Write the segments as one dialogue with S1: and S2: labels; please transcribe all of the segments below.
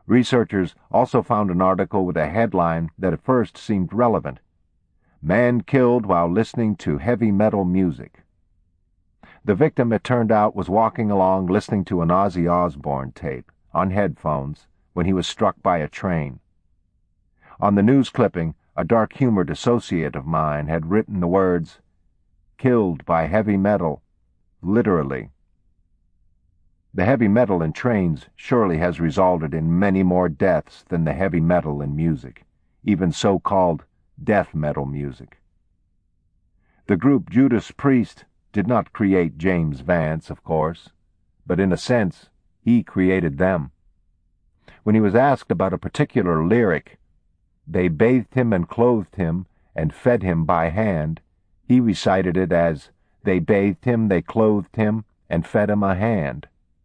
S1: Researchers also found an article with a headline that at first seemed relevant: "Man killed while listening to heavy metal music." The victim, it turned out, was walking along listening to an Ozzy Osbourne tape on headphones when he was struck by a train. On the news clipping, a dark-humored associate of mine had written the words, "Killed by heavy metal," literally. The heavy metal in trains surely has resulted in many more deaths than the heavy metal in music, even so-called death metal music. The group Judas Priest did not create James Vance, of course, but in a sense, he created them. When he was asked about a particular lyric, "They bathed him and clothed him and fed him by hand," he recited it as, "They bathed him, they clothed him, and fed him a hand."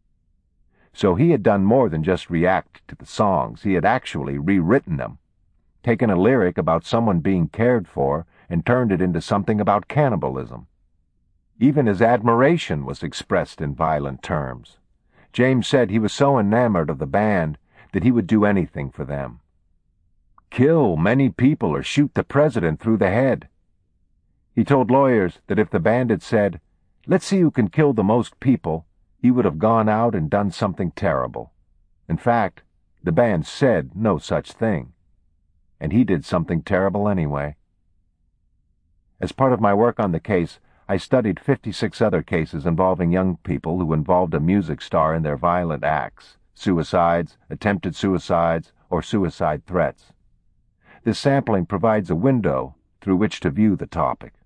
S1: So he had done more than just react to the songs. He had actually rewritten them, taken a lyric about someone being cared for and turned it into something about cannibalism. Even his admiration was expressed in violent terms. James said he was so enamored of the band that he would do anything for them. Kill many people or shoot the president through the head. He told lawyers that if the band had said, "Let's see who can kill the most people," he would have gone out and done something terrible. In fact, the band said no such thing, and he did something terrible anyway. As part of my work on the case, I studied 56 other cases involving young people who involved a music star in their violent acts, suicides, attempted suicides, or suicide threats. This sampling provides a window through which to view the topic.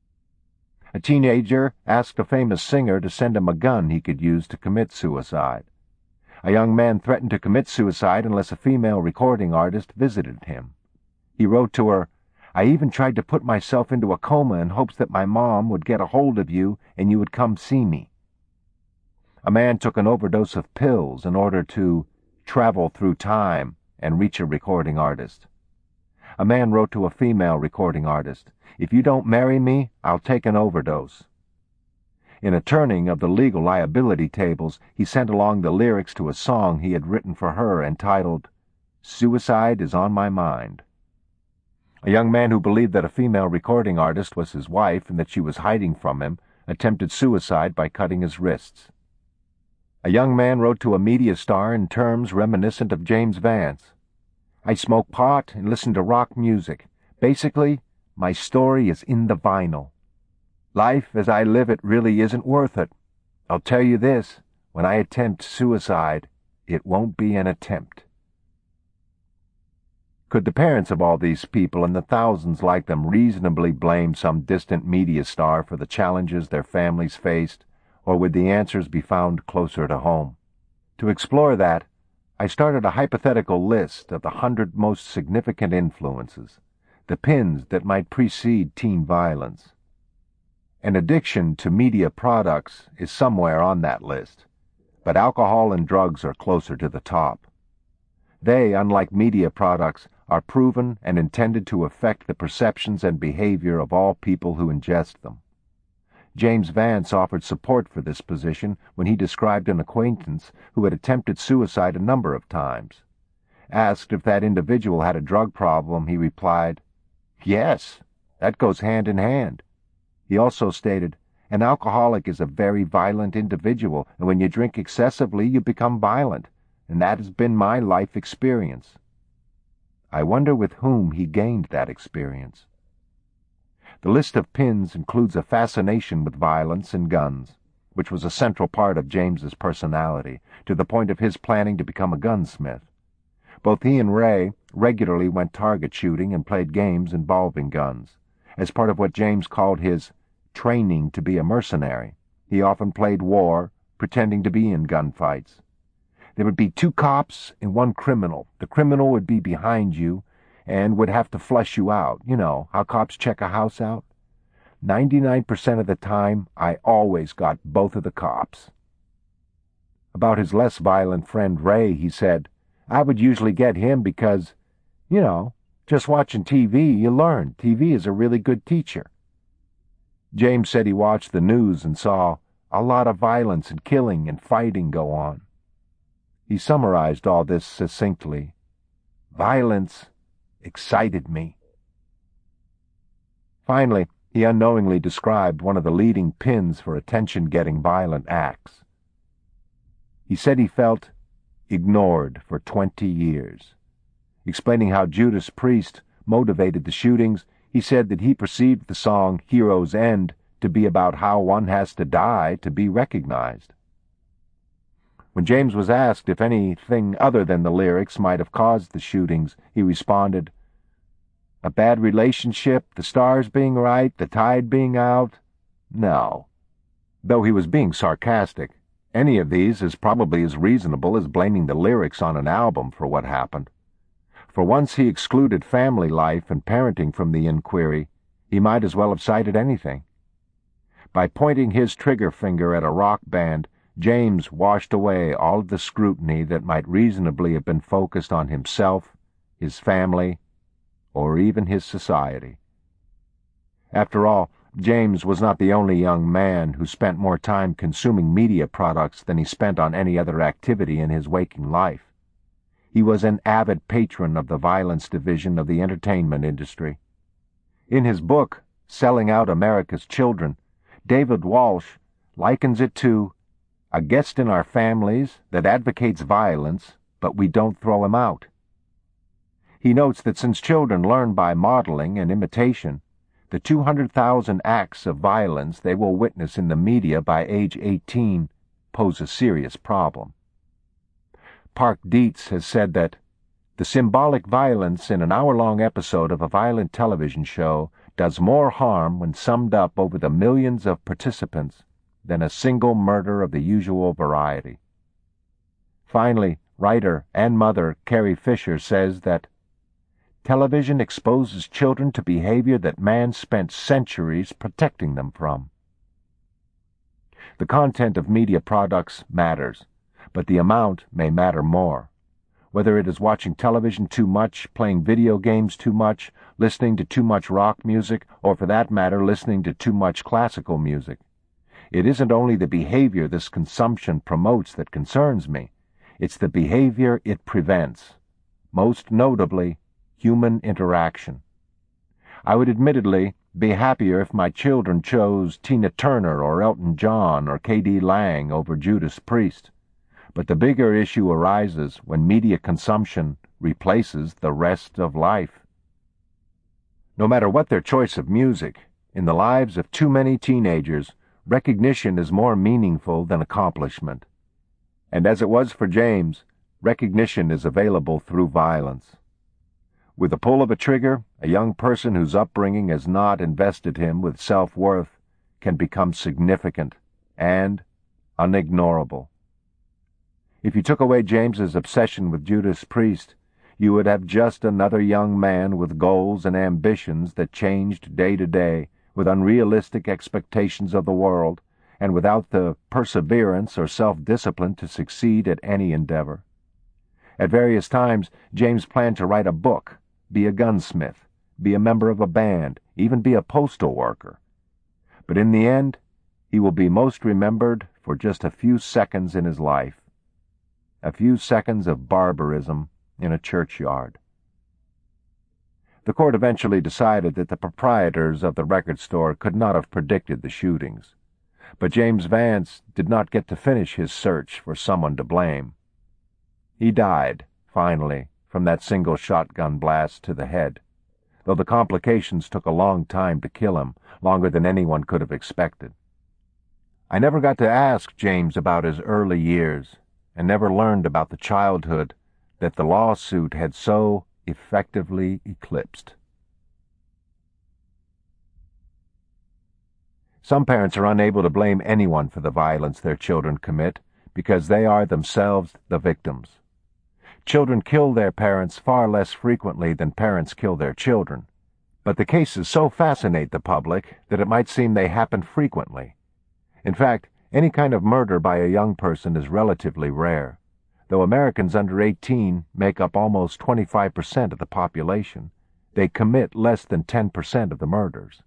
S1: A teenager asked a famous singer to send him a gun he could use to commit suicide. A young man threatened to commit suicide unless a female recording artist visited him. He wrote to her, "I even tried to put myself into a coma in hopes that my mom would get a hold of you and you would come see me." A man took an overdose of pills in order to travel through time and reach a recording artist. A man wrote to a female recording artist, "If you don't marry me, I'll take an overdose." In a turning of the legal liability tables, he sent along the lyrics to a song he had written for her entitled, "Suicide is on My Mind." A young man who believed that a female recording artist was his wife and that she was hiding from him attempted suicide by cutting his wrists. A young man wrote to a media star in terms reminiscent of James Vance. "I smoke pot and listen to rock music. Basically, my story is in the vinyl. Life as I live it really isn't worth it. I'll tell you this, when I attempt suicide, it won't be an attempt." Could the parents of all these people and the thousands like them reasonably blame some distant media star for the challenges their families faced, or would the answers be found closer to home? To explore that, I started a hypothetical list of the 100 most significant influences, the pins that might precede teen violence. An addiction to media products is somewhere on that list, but alcohol and drugs are closer to the top. They, unlike media products, are proven and intended to affect the perceptions and behavior of all people who ingest them. James Vance offered support for this position when he described an acquaintance who had attempted suicide a number of times. Asked if that individual had a drug problem, he replied, "Yes, that goes hand in hand." He also stated, "An alcoholic is a very violent individual, and when you drink excessively, you become violent, and that has been my life experience." I wonder with whom he gained that experience. The list of pins includes a fascination with violence and guns, which was a central part of James's personality, to the point of his planning to become a gunsmith. Both he and Ray regularly went target shooting and played games involving guns. As part of what James called his training to be a mercenary, he often played war, pretending to be in gunfights. There would be 2 cops and 1 criminal. The criminal would be behind you and would have to flush you out. You know, how cops check a house out? 99% of the time, I always got both of the cops. About his less violent friend Ray, he said, "I would usually get him because, just watching TV, you learn. TV is a really good teacher." James said he watched the news and saw a lot of violence and killing and fighting go on. He summarized all this succinctly. Violence excited me. Finally, he unknowingly described one of the leading pins for attention-getting violent acts. He said he felt ignored for 20 years. Explaining how Judas Priest motivated the shootings, he said that he perceived the song Hero's End to be about how one has to die to be recognized. When James was asked if anything other than the lyrics might have caused the shootings, he responded, "A bad relationship, the stars being right, the tide being out? No." Though he was being sarcastic, any of these is probably as reasonable as blaming the lyrics on an album for what happened. For once he excluded family life and parenting from the inquiry, he might as well have cited anything. By pointing his trigger finger at a rock band, James washed away all of the scrutiny that might reasonably have been focused on himself, his family, or even his society. After all, James was not the only young man who spent more time consuming media products than he spent on any other activity in his waking life. He was an avid patron of the violence division of the entertainment industry. In his book, Selling Out America's Children, David Walsh likens it to a guest in our families that advocates violence, but we don't throw him out. He notes that since children learn by modeling and imitation, the 200,000 acts of violence they will witness in the media by age 18 pose a serious problem. Park Dietz has said that the symbolic violence in an hour-long episode of a violent television show does more harm when summed up over the millions of participants than a single murder of the usual variety. Finally, writer and mother Carrie Fisher says that television exposes children to behavior that man spent centuries protecting them from. The content of media products matters, but the amount may matter more. Whether it is watching television too much, playing video games too much, listening to too much rock music, or for that matter, listening to too much classical music. It isn't only the behavior this consumption promotes that concerns me, it's the behavior it prevents, most notably, human interaction. I would admittedly be happier if my children chose Tina Turner or Elton John or K.D. Lang over Judas Priest, but the bigger issue arises when media consumption replaces the rest of life. No matter what their choice of music, in the lives of too many teenagers, recognition is more meaningful than accomplishment. And as it was for James, recognition is available through violence. With the pull of a trigger, a young person whose upbringing has not invested him with self-worth can become significant and unignorable. If you took away James's obsession with Judas Priest, you would have just another young man with goals and ambitions that changed day to day, with unrealistic expectations of the world, and without the perseverance or self-discipline to succeed at any endeavor. At various times, James planned to write a book, be a gunsmith, be a member of a band, even be a postal worker. But in the end, he will be most remembered for just a few seconds in his life, a few seconds of barbarism in a churchyard. The court eventually decided that the proprietors of the record store could not have predicted the shootings, but James Vance did not get to finish his search for someone to blame. He died, finally, from that single shotgun blast to the head, though the complications took a long time to kill him, longer than anyone could have expected. I never got to ask James about his early years, and never learned about the childhood that the lawsuit had so effectively eclipsed. Some parents are unable to blame anyone for the violence their children commit because they are themselves the victims. Children kill their parents far less frequently than parents kill their children, but the cases so fascinate the public that it might seem they happen frequently. In fact, any kind of murder by a young person is relatively rare. Though Americans under 18 make up almost 25% of the population, they commit less than 10% of the murders.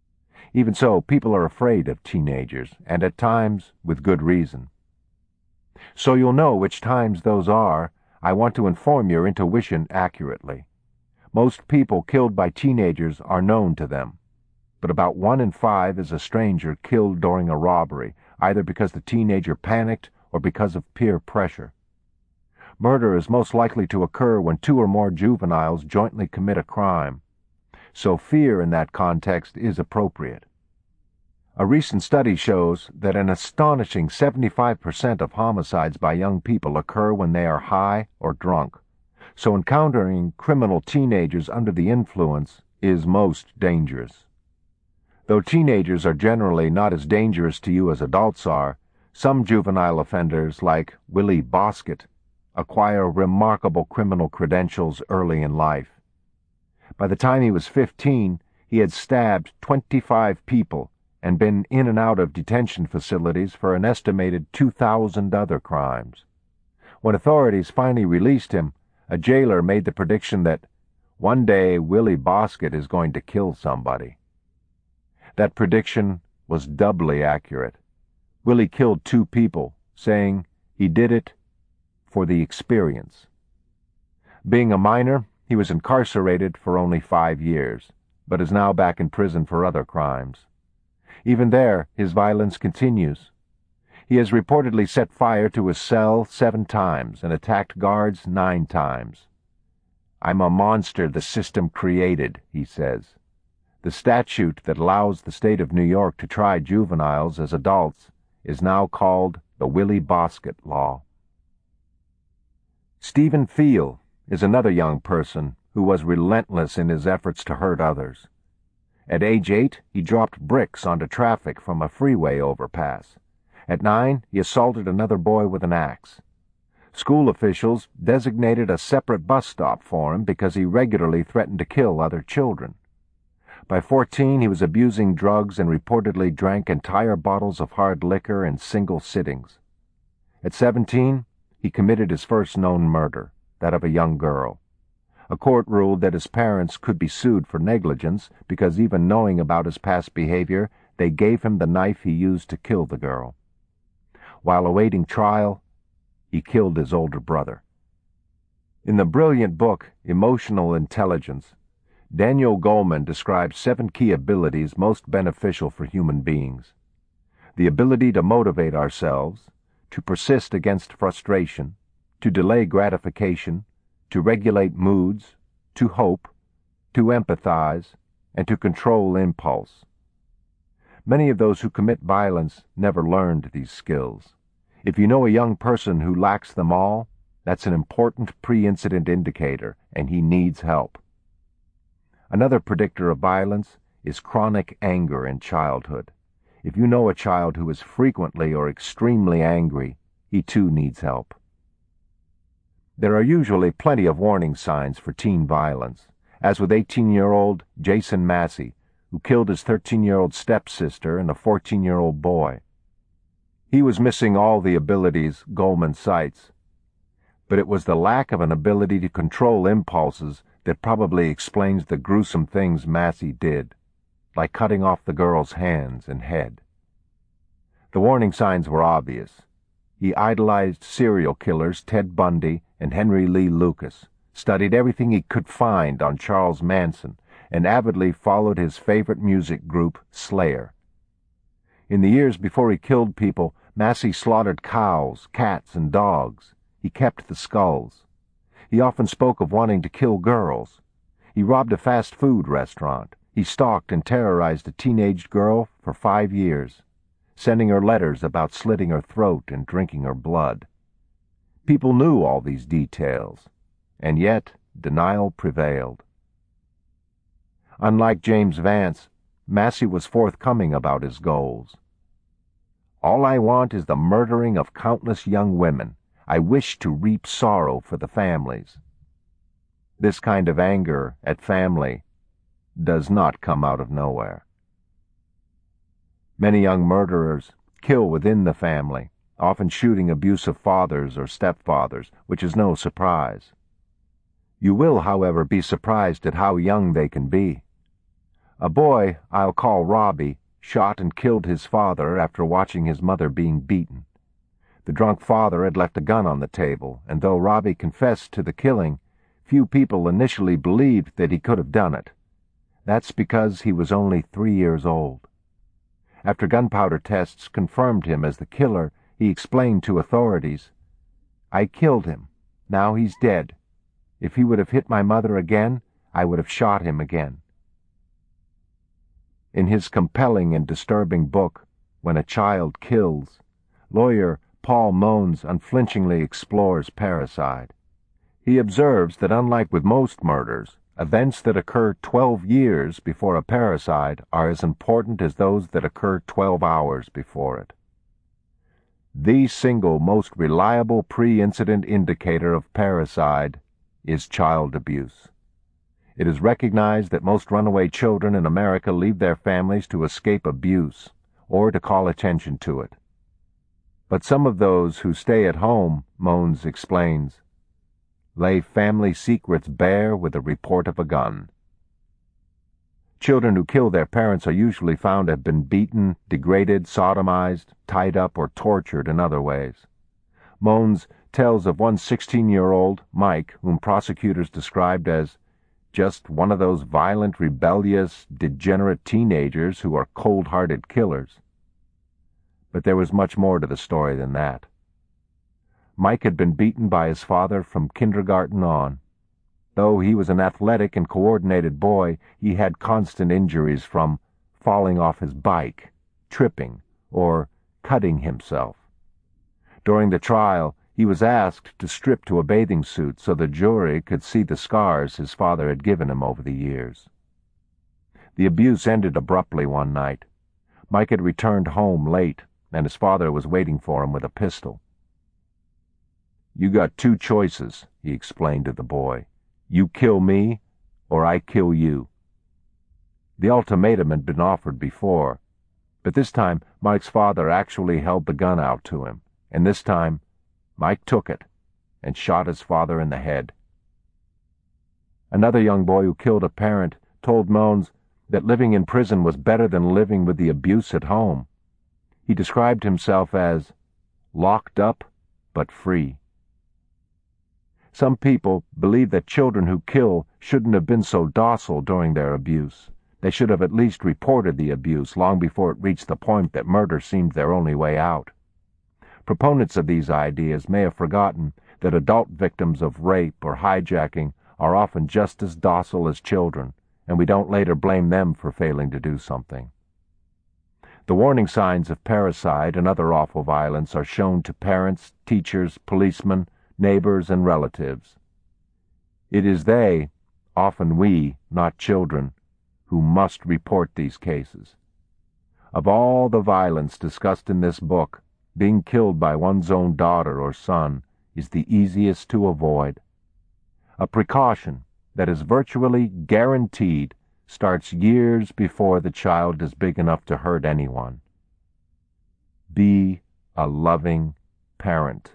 S1: Even so, people are afraid of teenagers, and at times with good reason. So you'll know which times those are, I want to inform your intuition accurately. Most people killed by teenagers are known to them, but about 1 in 5 is a stranger killed during a robbery, either because the teenager panicked or because of peer pressure. Murder is most likely to occur when 2 or more juveniles jointly commit a crime, so fear in that context is appropriate. A recent study shows that an astonishing 75% of homicides by young people occur when they are high or drunk, so encountering criminal teenagers under the influence is most dangerous. Though teenagers are generally not as dangerous to you as adults are, some juvenile offenders, like Willie Bosket, acquire remarkable criminal credentials early in life. By the time he was 15, he had stabbed 25 people and been in and out of detention facilities for an estimated 2,000 other crimes. When authorities finally released him, a jailer made the prediction that one day Willie Bosket is going to kill somebody. That prediction was doubly accurate. Willie killed 2 people, saying he did it for the experience. Being a minor, he was incarcerated for only 5 years, but is now back in prison for other crimes. Even there, his violence continues. He has reportedly set fire to his cell 7 times and attacked guards 9 times. "I'm a monster the system created," he says. The statute that allows the state of New York to try juveniles as adults is now called the Willie Bosket Law. Stephen Field is another young person who was relentless in his efforts to hurt others. At age 8, he dropped bricks onto traffic from a freeway overpass. At 9, he assaulted another boy with an axe. School officials designated a separate bus stop for him because he regularly threatened to kill other children. By 14, he was abusing drugs and reportedly drank entire bottles of hard liquor in single sittings. At 17, he committed his first known murder, that of a young girl. A court ruled that his parents could be sued for negligence because even knowing about his past behavior, they gave him the knife he used to kill the girl. While awaiting trial, he killed his older brother. In the brilliant book Emotional Intelligence, Daniel Goleman describes 7 key abilities most beneficial for human beings. The ability to motivate ourselves, to persist against frustration, to delay gratification, to regulate moods, to hope, to empathize, and to control impulse. Many of those who commit violence never learned these skills. If you know a young person who lacks them all, that's an important pre-incident indicator, and he needs help. Another predictor of violence is chronic anger in childhood. If you know a child who is frequently or extremely angry, he too needs help. There are usually plenty of warning signs for teen violence, as with 18-year-old Jason Massey, who killed his 13-year-old stepsister and a 14-year-old boy. He was missing all the abilities Goleman cites, but it was the lack of an ability to control impulses that probably explains the gruesome things Massey did, like cutting off the girl's hands and head. The warning signs were obvious. He idolized serial killers Ted Bundy and Henry Lee Lucas, studied everything he could find on Charles Manson, and avidly followed his favorite music group, Slayer. In the years before he killed people, Massey slaughtered cows, cats, and dogs. He kept the skulls. He often spoke of wanting to kill girls. He robbed a fast food restaurant. He stalked and terrorized a teenage girl for 5 years, sending her letters about slitting her throat and drinking her blood. People knew all these details, and yet denial prevailed. Unlike James Vance, Massey was forthcoming about his goals. "All I want is the murdering of countless young women. I wish to reap sorrow for the families." This kind of anger at family does not come out of nowhere. Many young murderers kill within the family, often shooting abusive fathers or stepfathers, which is no surprise. You will, however, be surprised at how young they can be. A boy I'll call Robbie shot and killed his father after watching his mother being beaten. The drunk father had left a gun on the table, and though Robbie confessed to the killing, few people initially believed that he could have done it. That's because he was only 3 years old. After gunpowder tests confirmed him as the killer, he explained to authorities, "I killed him. Now he's dead. If he would have hit my mother again, I would have shot him again." In his compelling and disturbing book, When a Child Kills, lawyer Paul Mohns unflinchingly explores parricide. He observes that unlike with most murders, events that occur 12 years before a parricide are as important as those that occur 12 hours before it. The single most reliable pre-incident indicator of parricide is child abuse. It is recognized that most runaway children in America leave their families to escape abuse or to call attention to it. But some of those who stay at home, Mohns explains, lay family secrets bare with the report of a gun. Children who kill their parents are usually found to have been beaten, degraded, sodomized, tied up, or tortured in other ways. Mohns tells of one 16-year-old, Mike, whom prosecutors described as just one of those violent, rebellious, degenerate teenagers who are cold-hearted killers. But there was much more to the story than that. Mike had been beaten by his father from kindergarten on. Though he was an athletic and coordinated boy, he had constant injuries from falling off his bike, tripping, or cutting himself. During the trial, he was asked to strip to a bathing suit so the jury could see the scars his father had given him over the years. The abuse ended abruptly one night. Mike had returned home late, and his father was waiting for him with a pistol. "You got two choices," he explained to the boy. "You kill me, or I kill you." The ultimatum had been offered before, but this time Mike's father actually held the gun out to him, and this time Mike took it and shot his father in the head. Another young boy who killed a parent told Mohns that living in prison was better than living with the abuse at home. He described himself as locked up but free. Some people believe that children who kill shouldn't have been so docile during their abuse. They should have at least reported the abuse long before it reached the point that murder seemed their only way out. Proponents of these ideas may have forgotten that adult victims of rape or hijacking are often just as docile as children, and we don't later blame them for failing to do something. The warning signs of parricide and other awful violence are shown to parents, teachers, policemen, neighbors, and relatives. It is they, often we, not children, who must report these cases. Of all the violence discussed in this book, being killed by one's own daughter or son is the easiest to avoid. A precaution that is virtually guaranteed starts years before the child is big enough to hurt anyone. Be a loving parent.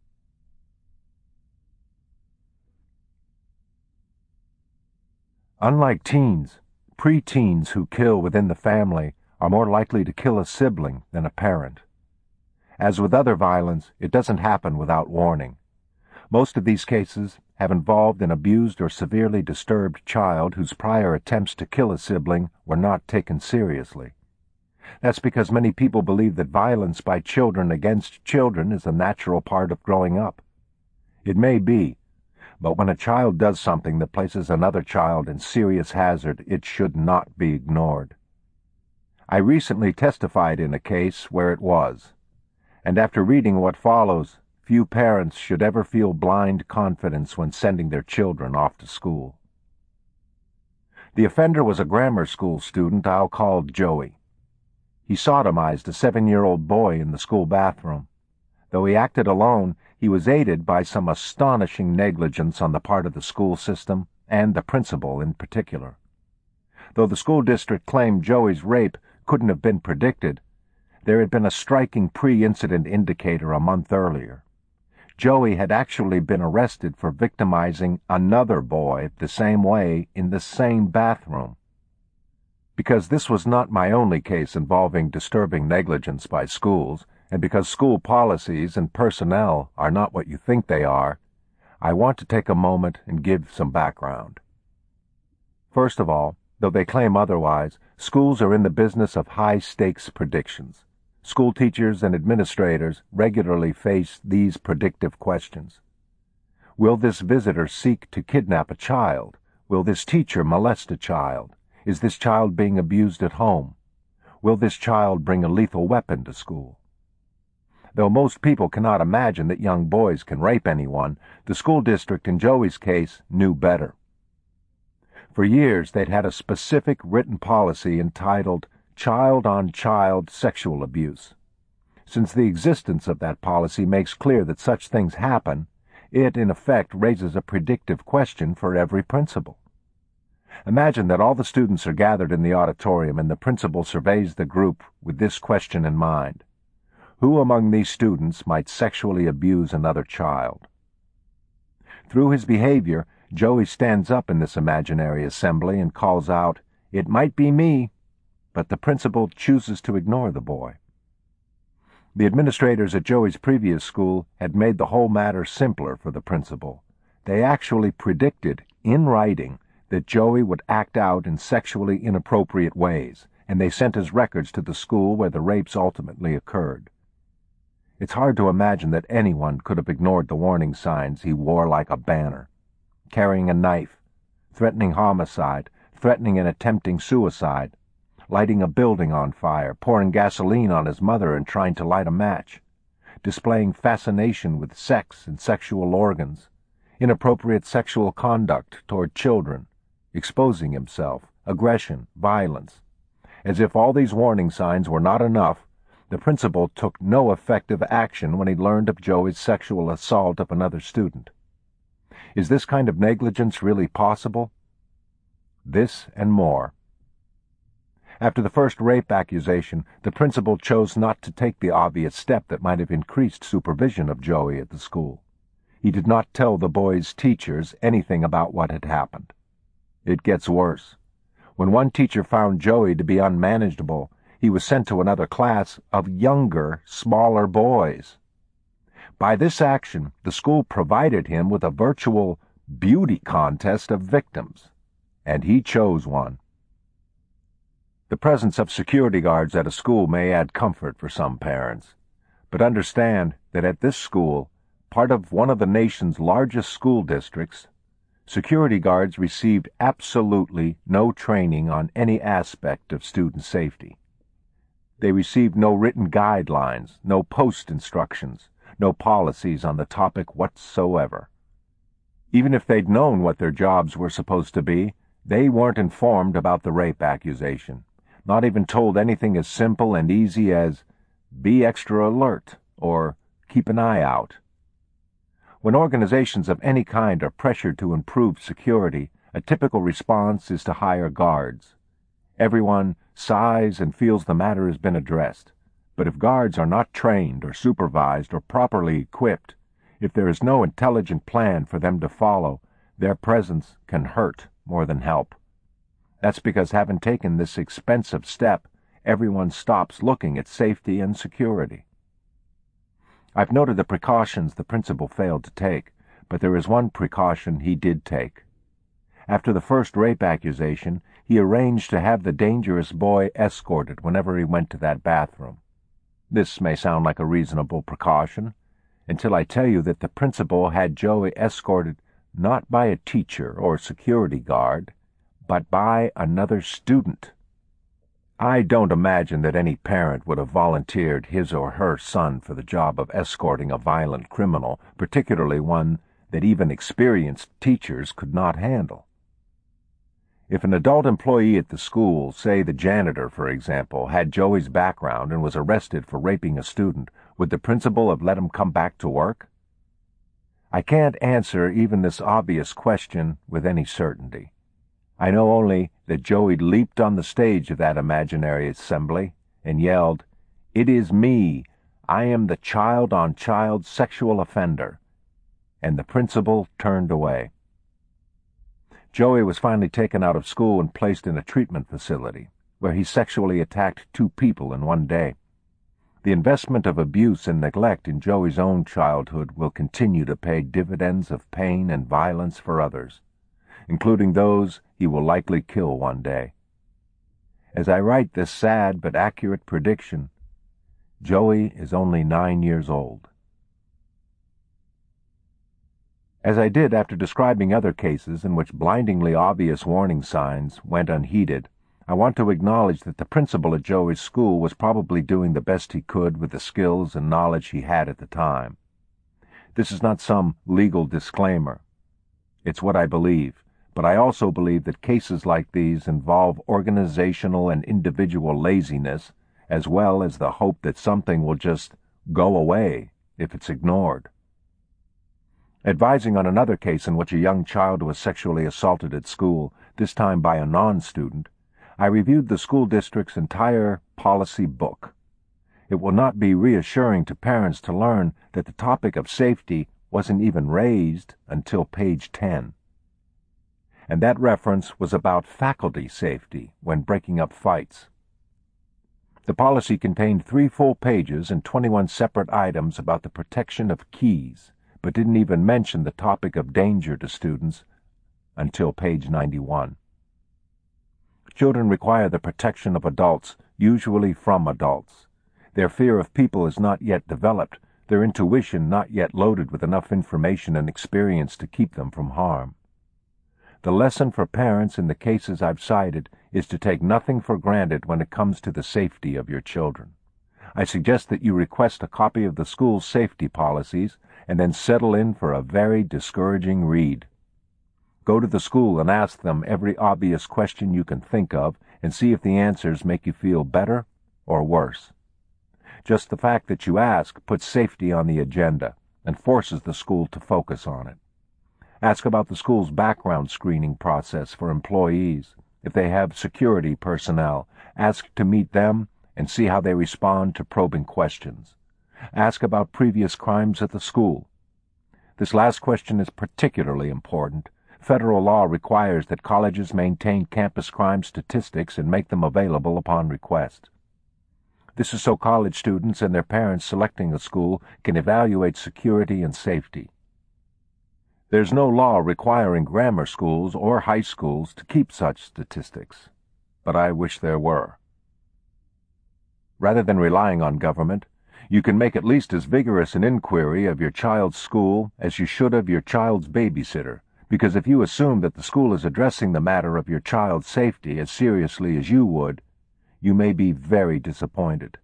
S1: Unlike teens, preteens who kill within the family are more likely to kill a sibling than a parent. As with other violence, it doesn't happen without warning. Most of these cases have involved an abused or severely disturbed child whose prior attempts to kill a sibling were not taken seriously. That's because many people believe that violence by children against children is a natural part of growing up. It may be, but when a child does something that places another child in serious hazard, it should not be ignored. I recently testified in a case where it was, and after reading what follows, few parents should ever feel blind confidence when sending their children off to school. The offender was a grammar school student I'll call Joey. He sodomized a 7-year-old boy in the school bathroom. Though he acted alone, he was aided by some astonishing negligence on the part of the school system and the principal in particular. Though the school district claimed Joey's rape couldn't have been predicted, there had been a striking pre-incident indicator a month earlier. Joey had actually been arrested for victimizing another boy the same way in the same bathroom. Because this was not my only case involving disturbing negligence by schools, and because school policies and personnel are not what you think they are, I want to take a moment and give some background. First of all, though they claim otherwise, schools are in the business of high-stakes predictions. School teachers and administrators regularly face these predictive questions. Will this visitor seek to kidnap a child? Will this teacher molest a child? Is this child being abused at home? Will this child bring a lethal weapon to school? Though most people cannot imagine that young boys can rape anyone, the school district in Joey's case knew better. For years, they'd had a specific written policy entitled Child-on-Child Sexual Abuse. Since the existence of that policy makes clear that such things happen, it, in effect, raises a predictive question for every principal. Imagine that all the students are gathered in the auditorium and the principal surveys the group with this question in mind. Who among these students might sexually abuse another child? Through his behavior, Joey stands up in this imaginary assembly and calls out, "It might be me," but the principal chooses to ignore the boy. The administrators at Joey's previous school had made the whole matter simpler for the principal. They actually predicted, in writing, that Joey would act out in sexually inappropriate ways, and they sent his records to the school where the rapes ultimately occurred. It's hard to imagine that anyone could have ignored the warning signs he wore like a banner. Carrying a knife, threatening homicide, threatening and attempting suicide, lighting a building on fire, pouring gasoline on his mother and trying to light a match, displaying fascination with sex and sexual organs, inappropriate sexual conduct toward children, exposing himself, aggression, violence. As if all these warning signs were not enough, the principal took no effective action when he learned of Joey's sexual assault of another student. Is this kind of negligence really possible? This and more. After the first rape accusation, the principal chose not to take the obvious step that might have increased supervision of Joey at the school. He did not tell the boys' teachers anything about what had happened. It gets worse. When one teacher found Joey to be unmanageable, he was sent to another class of younger, smaller boys. By this action, the school provided him with a virtual beauty contest of victims, and he chose one. The presence of security guards at a school may add comfort for some parents, but understand that at this school, part of one of the nation's largest school districts, security guards received absolutely no training on any aspect of student safety. They received no written guidelines, no post instructions, no policies on the topic whatsoever. Even if they'd known what their jobs were supposed to be, they weren't informed about the rape accusation, not even told anything as simple and easy as, "Be extra alert," or "Keep an eye out." When organizations of any kind are pressured to improve security, a typical response is to hire guards. Everyone sighs and feels the matter has been addressed. But if guards are not trained or supervised or properly equipped, if there is no intelligent plan for them to follow, their presence can hurt more than help. That's because having taken this expensive step, everyone stops looking at safety and security. I've noted the precautions the principal failed to take, but there is one precaution he did take. After the first rape accusation, he arranged to have the dangerous boy escorted whenever he went to that bathroom. This may sound like a reasonable precaution, until I tell you that the principal had Joey escorted not by a teacher or security guard, but by another student. I don't imagine that any parent would have volunteered his or her son for the job of escorting a violent criminal, particularly one that even experienced teachers could not handle. If an adult employee at the school, say the janitor, for example, had Joey's background and was arrested for raping a student, would the principal have let him come back to work? I can't answer even this obvious question with any certainty. I know only that Joey leaped on the stage of that imaginary assembly and yelled, "It is me. I am the child-on-child sexual offender." And the principal turned away. Joey was finally taken out of school and placed in a treatment facility, where he sexually attacked 2 people in one day. The investment of abuse and neglect in Joey's own childhood will continue to pay dividends of pain and violence for others, including those he will likely kill one day. As I write this sad but accurate prediction, Joey is only 9 years old. As I did after describing other cases in which blindingly obvious warning signs went unheeded, I want to acknowledge that the principal at Joey's school was probably doing the best he could with the skills and knowledge he had at the time. This is not some legal disclaimer. It's what I believe, but I also believe that cases like these involve organizational and individual laziness, as well as the hope that something will just go away if it's ignored. Advising on another case in which a young child was sexually assaulted at school, this time by a non-student, I reviewed the school district's entire policy book. It will not be reassuring to parents to learn that the topic of safety wasn't even raised until page 10. And that reference was about faculty safety when breaking up fights. The policy contained 3 full pages and 21 separate items about the protection of keys, but didn't even mention the topic of danger to students until page 91. Children require the protection of adults, usually from adults. Their fear of people is not yet developed, their intuition not yet loaded with enough information and experience to keep them from harm. The lesson for parents in the cases I've cited is to take nothing for granted when it comes to the safety of your children. I suggest that you request a copy of the school's safety policies and then settle in for a very discouraging read. Go to the school and ask them every obvious question you can think of and see if the answers make you feel better or worse. Just the fact that you ask puts safety on the agenda and forces the school to focus on it. Ask about the school's background screening process for employees. If they have security personnel, ask to meet them and see how they respond to probing questions. Ask about previous crimes at the school. This last question is particularly important. Federal law requires that colleges maintain campus crime statistics and make them available upon request. This is so college students and their parents selecting a school can evaluate security and safety. There's no law requiring grammar schools or high schools to keep such statistics, but I wish there were. Rather than relying on government, you can make at least as vigorous an inquiry of your child's school as you should of your child's babysitter, because if you assume that the school is addressing the matter of your child's safety as seriously as you would, you may be very disappointed.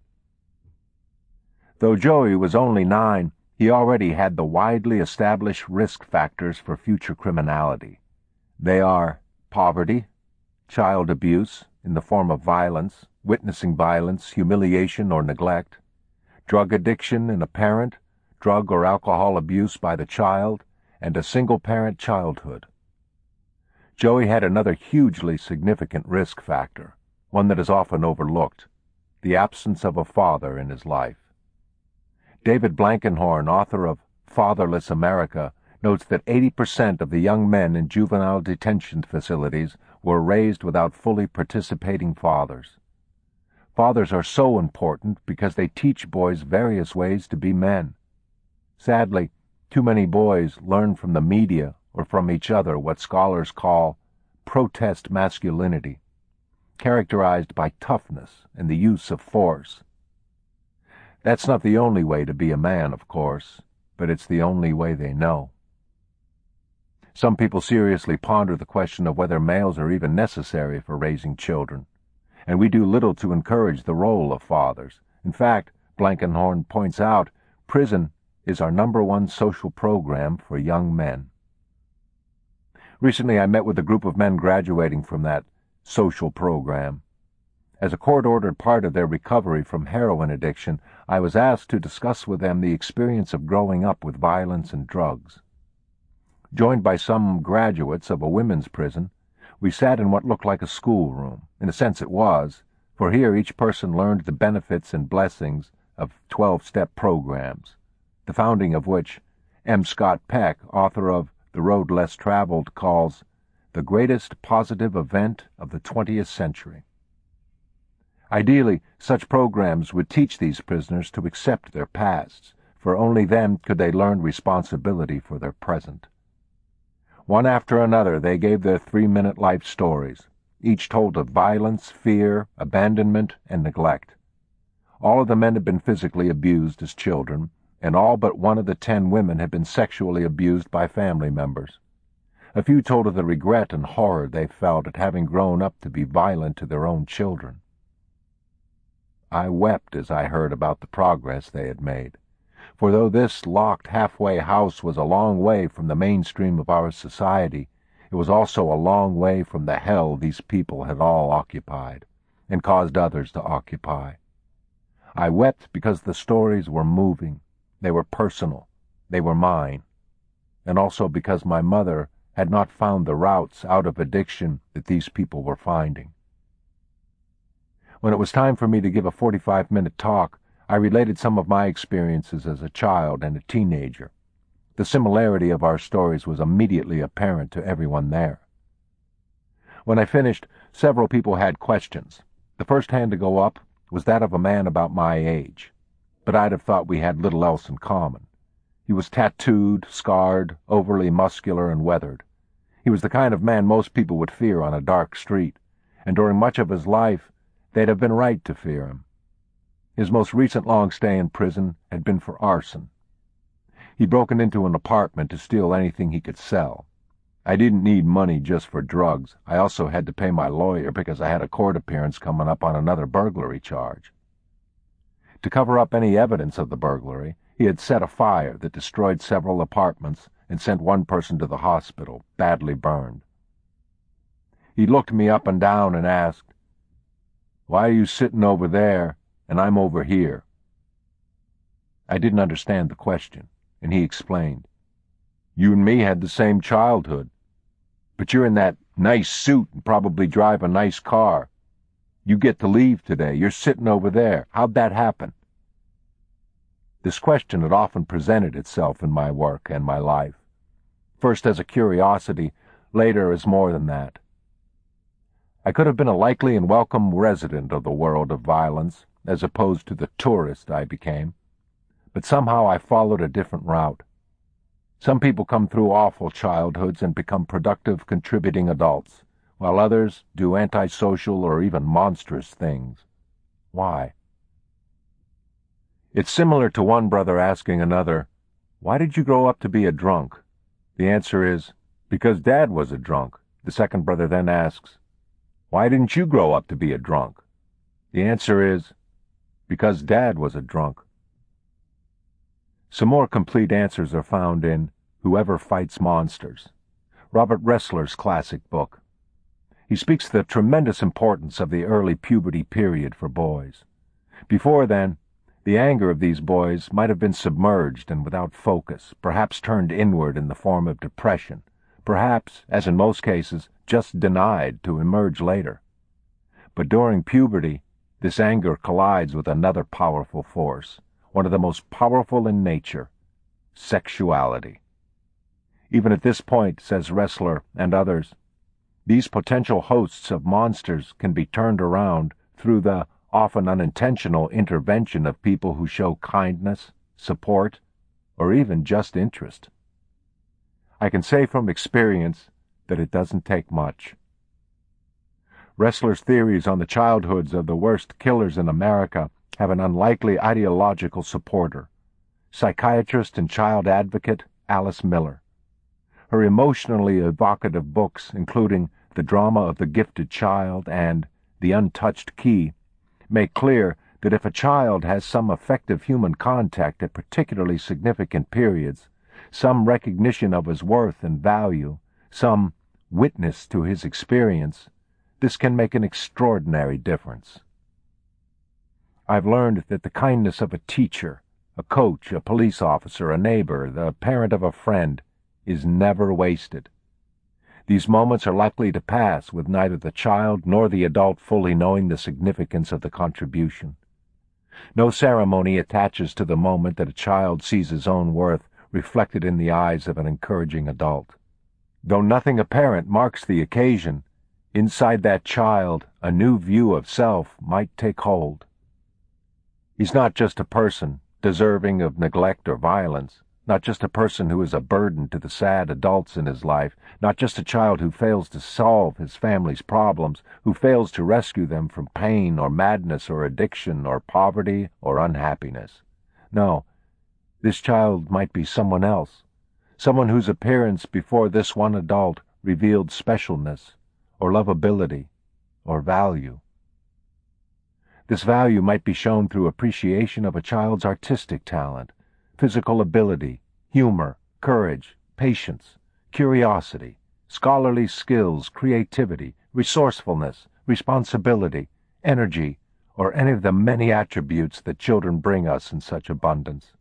S1: Though Joey was only 9, he already had the widely established risk factors for future criminality. They are poverty, child abuse in the form of violence, witnessing violence, humiliation, or neglect, drug addiction in a parent, drug or alcohol abuse by the child, and a single-parent childhood. Joey had another hugely significant risk factor, one that is often overlooked, the absence of a father in his life. David Blankenhorn, author of Fatherless America, notes that 80% of the young men in juvenile detention facilities were raised without fully participating fathers. Fathers are so important because they teach boys various ways to be men. Sadly, too many boys learn from the media or from each other what scholars call protest masculinity, characterized by toughness and the use of force. That's not the only way to be a man, of course, but it's the only way they know. Some people seriously ponder the question of whether males are even necessary for raising children, and we do little to encourage the role of fathers. In fact, Blankenhorn points out, prison is our #1 social program for young men. Recently I met with a group of men graduating from that social program. As a court-ordered part of their recovery from heroin addiction, I was asked to discuss with them the experience of growing up with violence and drugs. Joined by some graduates of a women's prison, we sat in what looked like a schoolroom. In a sense it was, for here each person learned the benefits and blessings of 12-step programs, the founding of which M. Scott Peck, author of The Road Less Traveled, calls the greatest positive event of the 20th century. Ideally, such programs would teach these prisoners to accept their pasts, for only then could they learn responsibility for their present. One after another, they gave their 3-minute life stories, each told of violence, fear, abandonment, and neglect. All of the men had been physically abused as children, and all but one of the 10 women had been sexually abused by family members. A few told of the regret and horror they felt at having grown up to be violent to their own children. I wept as I heard about the progress they had made, for though this locked halfway house was a long way from the mainstream of our society, it was also a long way from the hell these people had all occupied, and caused others to occupy. I wept because the stories were moving, they were personal, they were mine, and also because my mother had not found the routes out of addiction that these people were finding. When it was time for me to give a 45-minute talk, I related some of my experiences as a child and a teenager. The similarity of our stories was immediately apparent to everyone there. When I finished, several people had questions. The first hand to go up was that of a man about my age, but I'd have thought we had little else in common. He was tattooed, scarred, overly muscular, and weathered. He was the kind of man most people would fear on a dark street, and during much of his life, they'd have been right to fear him. His most recent long stay in prison had been for arson. He'd broken into an apartment to steal anything he could sell. I didn't need money just for drugs. I also had to pay my lawyer because I had a court appearance coming up on another burglary charge. To cover up any evidence of the burglary, he had set a fire that destroyed several apartments and sent one person to the hospital, badly burned. He looked me up and down and asked, "Why are you sitting over there and I'm over here?" I didn't understand the question, and he explained, "You and me had the same childhood, but you're in that nice suit and probably drive a nice car. You get to leave today. You're sitting over there. How'd that happen?" This question had often presented itself in my work and my life, first as a curiosity, later as more than that. I could have been a likely and welcome resident of the world of violence, as opposed to the tourist I became, but somehow I followed a different route. Some people come through awful childhoods and become productive, contributing adults, while others do antisocial or even monstrous things. Why? It's similar to one brother asking another, "Why did you grow up to be a drunk?" The answer is, "Because Dad was a drunk." The second brother then asks, "Why didn't you grow up to be a drunk?" The answer is, "Because Dad was a drunk." Some more complete answers are found in Whoever Fights Monsters, Robert Ressler's classic book. He speaks of the tremendous importance of the early puberty period for boys. Before then, the anger of these boys might have been submerged and without focus, perhaps turned inward in the form of depression, perhaps, as in most cases, just denied to emerge later. But during puberty, this anger collides with another powerful force, one of the most powerful in nature, sexuality. Even at this point, says Ressler and others, these potential hosts of monsters can be turned around through the often unintentional intervention of people who show kindness, support, or even just interest. I can say from experience that it doesn't take much. Ressler's theories on the childhoods of the worst killers in America have an unlikely ideological supporter, psychiatrist and child advocate Alice Miller. Her emotionally evocative books, including The Drama of the Gifted Child and The Untouched Key, make clear that if a child has some effective human contact at particularly significant periods, some recognition of his worth and value, some witness to his experience, this can make an extraordinary difference. I've learned that the kindness of a teacher, a coach, a police officer, a neighbor, the parent of a friend, is never wasted. These moments are likely to pass with neither the child nor the adult fully knowing the significance of the contribution. No ceremony attaches to the moment that a child sees his own worth reflected in the eyes of an encouraging adult. Though nothing apparent marks the occasion, Inside that child, a new view of self might take hold. He's not just a person deserving of neglect or violence, not just a person who is a burden to the sad adults in his life, not just a child who fails to solve his family's problems, who fails to rescue them from pain or madness or addiction or poverty or unhappiness. No, this child might be someone else, someone whose appearance before this one adult revealed specialness or lovability or value. This value might be shown through appreciation of a child's artistic talent, physical ability, humor, courage, patience, curiosity, scholarly skills, creativity, resourcefulness, responsibility, energy, or any of the many attributes that children bring us in such abundance.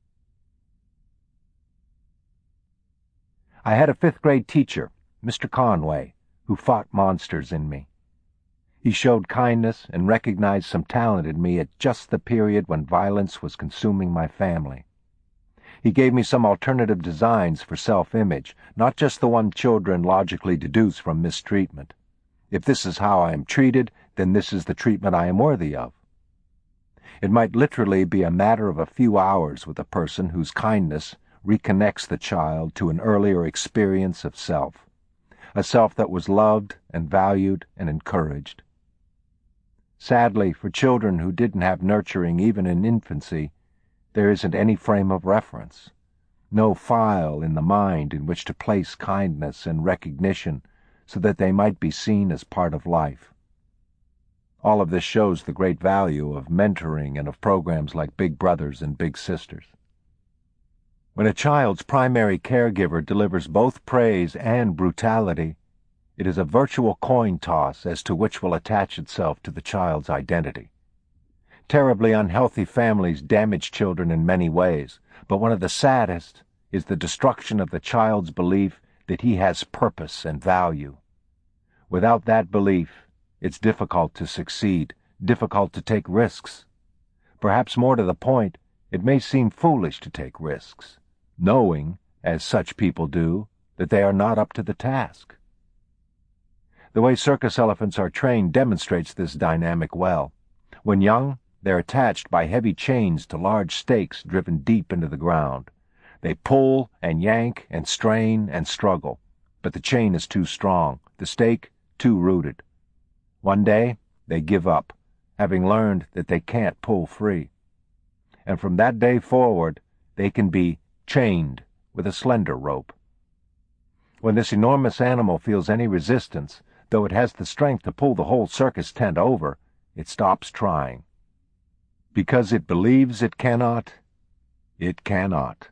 S1: I had a fifth-grade teacher, Mr. Conway, who fought monsters in me. He showed kindness and recognized some talent in me at just the period when violence was consuming my family. He gave me some alternative designs for self-image, not just the one children logically deduce from mistreatment. If this is how I am treated, then this is the treatment I am worthy of. It might literally be a matter of a few hours with a person whose kindness reconnects the child to an earlier experience of self, a self that was loved and valued and encouraged. Sadly, for children who didn't have nurturing even in infancy, there isn't any frame of reference, no file in the mind in which to place kindness and recognition so that they might be seen as part of life. All of this shows the great value of mentoring and of programs like Big Brothers and Big Sisters. When a child's primary caregiver delivers both praise and brutality, it is a virtual coin toss as to which will attach itself to the child's identity. Terribly unhealthy families damage children in many ways, but one of the saddest is the destruction of the child's belief that he has purpose and value. Without that belief, it's difficult to succeed, difficult to take risks. Perhaps more to the point, it may seem foolish to take risks, knowing, as such people do, that they are not up to the task. The way circus elephants are trained demonstrates this dynamic well. When young, they're attached by heavy chains to large stakes driven deep into the ground. They pull and yank and strain and struggle, but the chain is too strong, the stake too rooted. One day, they give up, having learned that they can't pull free. And from that day forward, they can be chained with a slender rope. When this enormous animal feels any resistance, though it has the strength to pull the whole circus tent over, it stops trying. Because it believes it cannot, it cannot.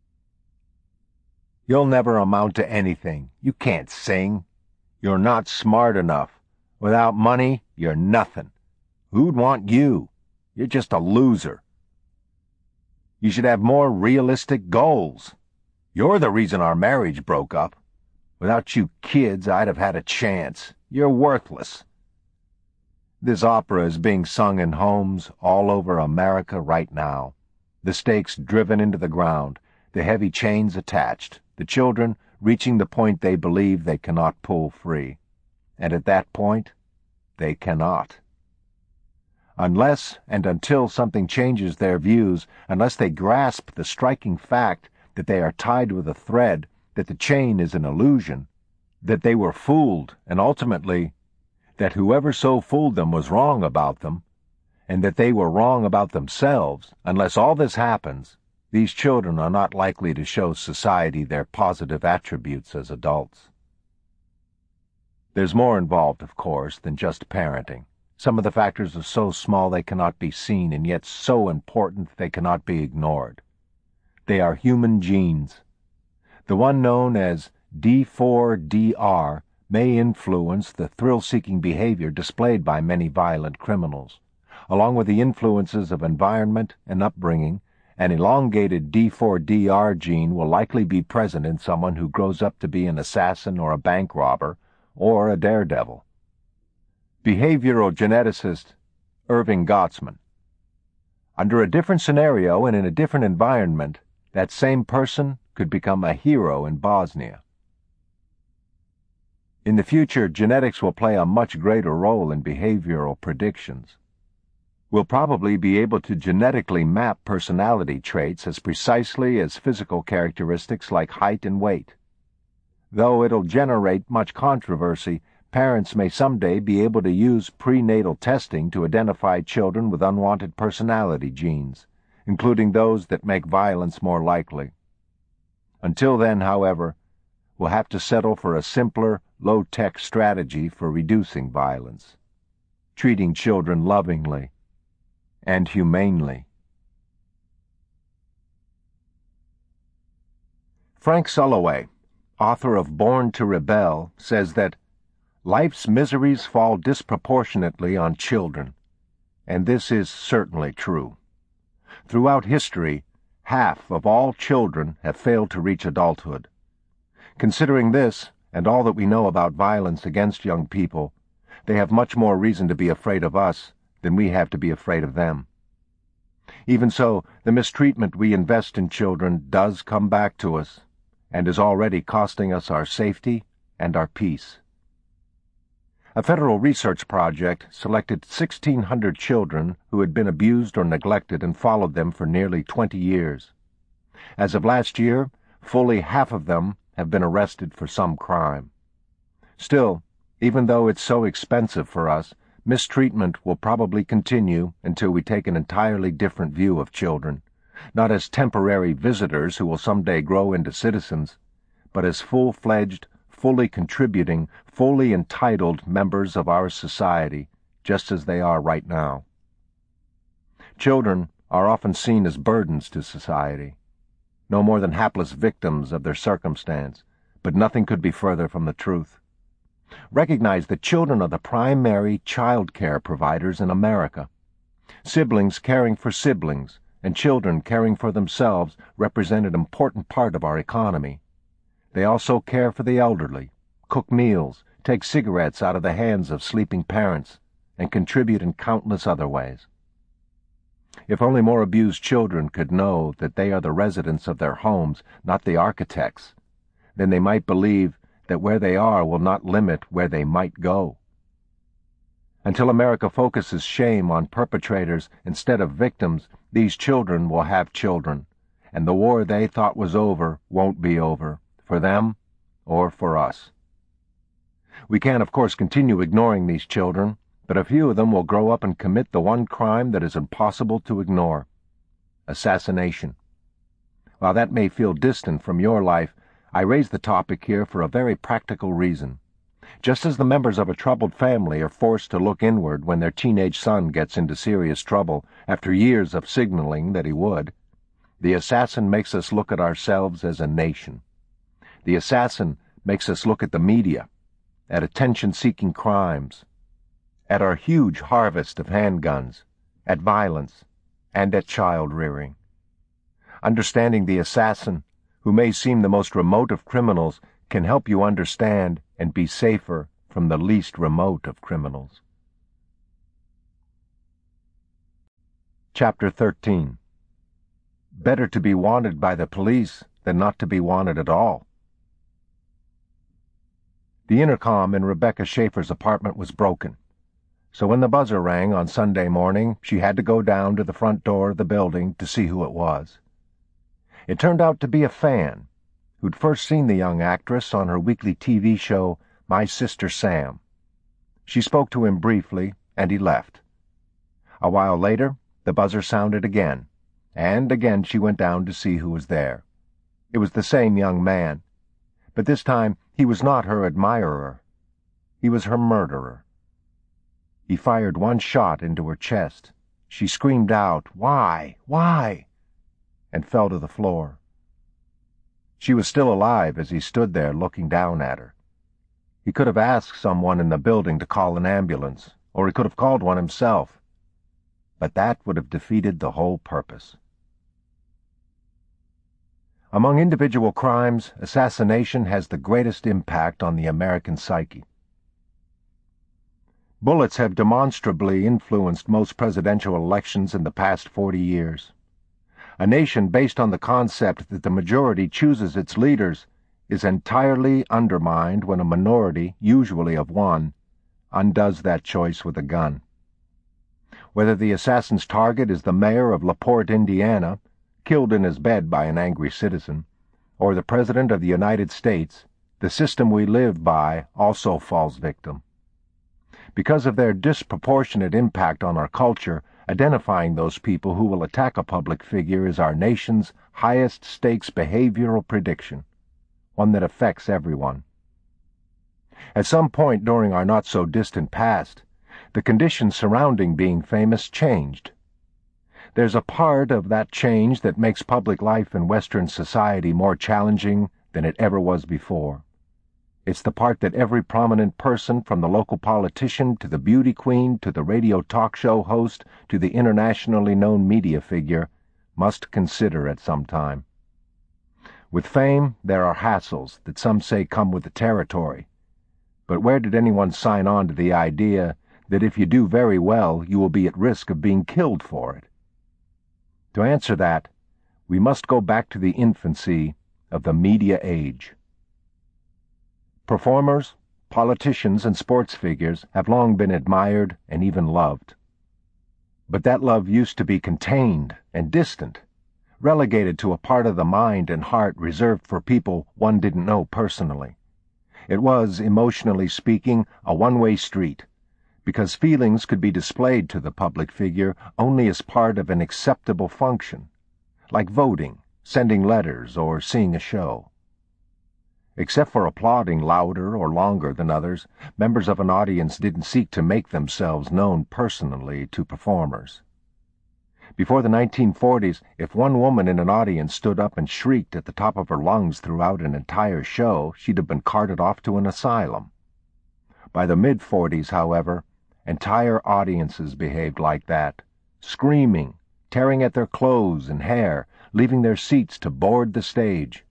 S1: You'll never amount to anything. You can't sing. You're not smart enough. Without money, you're nothing. Who'd want you? You're just a loser. You should have more realistic goals. You're the reason our marriage broke up. Without you kids, I'd have had a chance. You're worthless. This opera is being sung in homes all over America right now. The stakes driven into the ground, the heavy chains attached, the children reaching the point they believe they cannot pull free. And at that point, they cannot. Unless and until something changes their views, unless they grasp the striking fact that they are tied with a thread, that the chain is an illusion, that they were fooled, and ultimately, that whoever so fooled them was wrong about them, and that they were wrong about themselves, unless all this happens, these children are not likely to show society their positive attributes as adults. There's more involved, of course, than just parenting. Some of the factors are so small they cannot be seen, and yet so important they cannot be ignored. They are human genes. The one known as D4DR may influence the thrill-seeking behavior displayed by many violent criminals. Along with the influences of environment and upbringing, an elongated D4DR gene will likely be present in someone who grows up to be an assassin or a bank robber or a daredevil. Behavioral geneticist Irving Gottesman. Under a different scenario and in a different environment, that same person could become a hero in Bosnia. In the future, genetics will play a much greater role in behavioral predictions. We'll probably be able to genetically map personality traits as precisely as physical characteristics like height and weight. Though it'll generate much controversy, parents may someday be able to use prenatal testing to identify children with unwanted personality genes, including those that make violence more likely. Until then, however, we'll have to settle for a simpler, low-tech strategy for reducing violence, treating children lovingly and humanely. Frank Sulloway, author of Born to Rebel, says that life's miseries fall disproportionately on children, and this is certainly true. Throughout history, half of all children have failed to reach adulthood. Considering this, and all that we know about violence against young people, they have much more reason to be afraid of us than we have to be afraid of them. Even so, the mistreatment we invest in children does come back to us, and is already costing us our safety and our peace. A federal research project selected 1,600 children who had been abused or neglected and followed them for nearly 20 years. As of last year, fully half of them have been arrested for some crime. Still, even though it's so expensive for us, mistreatment will probably continue until we take an entirely different view of children, not as temporary visitors who will someday grow into citizens, but as full-fledged, fully contributing, fully entitled members of our society, just as they are right now. Children are often seen as burdens to society, no more than hapless victims of their circumstance, but nothing could be further from the truth. Recognize that children are the primary child care providers in America. Siblings caring for siblings and children caring for themselves represent an important part of our economy. They also care for the elderly, cook meals, take cigarettes out of the hands of sleeping parents, and contribute in countless other ways. If only more abused children could know that they are the residents of their homes, not the architects, then they might believe that where they are will not limit where they might go. Until America focuses shame on perpetrators instead of victims, these children will have children, and the war they thought was over won't be over, for them or for us. We can, of course, continue ignoring these children, but a few of them will grow up and commit the one crime that is impossible to ignore: assassination. While that may feel distant from your life, I raise the topic here for a very practical reason. Just as the members of a troubled family are forced to look inward when their teenage son gets into serious trouble after years of signaling that he would, the assassin makes us look at ourselves as a nation. The assassin makes us look at the media, at attention-seeking crimes, at our huge harvest of handguns, at violence, and at child-rearing. Understanding the assassin, who may seem the most remote of criminals, can help you understand and be safer from the least remote of criminals. Chapter 13. Better to be wanted by the police than not to be wanted at all. The intercom in Rebecca Schaefer's apartment was broken, so when the buzzer rang on Sunday morning, she had to go down to the front door of the building to see who it was. It turned out to be a fan who'd first seen the young actress on her weekly TV show, My Sister Sam. She spoke to him briefly, and he left. A while later, the buzzer sounded again, and again she went down to see who was there. It was the same young man, but this time he was not her admirer. He was her murderer. He fired one shot into her chest. She screamed out, "Why? Why?" and fell to the floor. She was still alive as he stood there looking down at her. He could have asked someone in the building to call an ambulance, or he could have called one himself, but that would have defeated the whole purpose. Among individual crimes, assassination has the greatest impact on the American psyche. Bullets have demonstrably influenced most presidential elections in the past 40 years. A nation based on the concept that the majority chooses its leaders is entirely undermined when a minority, usually of one, undoes that choice with a gun. Whether the assassin's target is the mayor of LaPorte, Indiana, killed in his bed by an angry citizen, or the President of the United States, the system we live by also falls victim. Because of their disproportionate impact on our culture, identifying those people who will attack a public figure is our nation's highest-stakes behavioral prediction, one that affects everyone. At some point during our not-so-distant past, the conditions surrounding being famous changed. There's a part of that change that makes public life in Western society more challenging than it ever was before. It's the part that every prominent person, from the local politician to the beauty queen to the radio talk show host to the internationally known media figure, must consider at some time. With fame, there are hassles that some say come with the territory. But where did anyone sign on to the idea that if you do very well, you will be at risk of being killed for it? To answer that, we must go back to the infancy of the media age. Performers, politicians, and sports figures have long been admired and even loved. But that love used to be contained and distant, relegated to a part of the mind and heart reserved for people one didn't know personally. It was, emotionally speaking, a one-way street, because feelings could be displayed to the public figure only as part of an acceptable function, like voting, sending letters, or seeing a show. Except for applauding louder or longer than others, members of an audience didn't seek to make themselves known personally to performers. Before the 1940s, if one woman in an audience stood up and shrieked at the top of her lungs throughout an entire show, she'd have been carted off to an asylum. By the mid-40s, however, entire audiences behaved like that, screaming, tearing at their clothes and hair, leaving their seats to board the stage.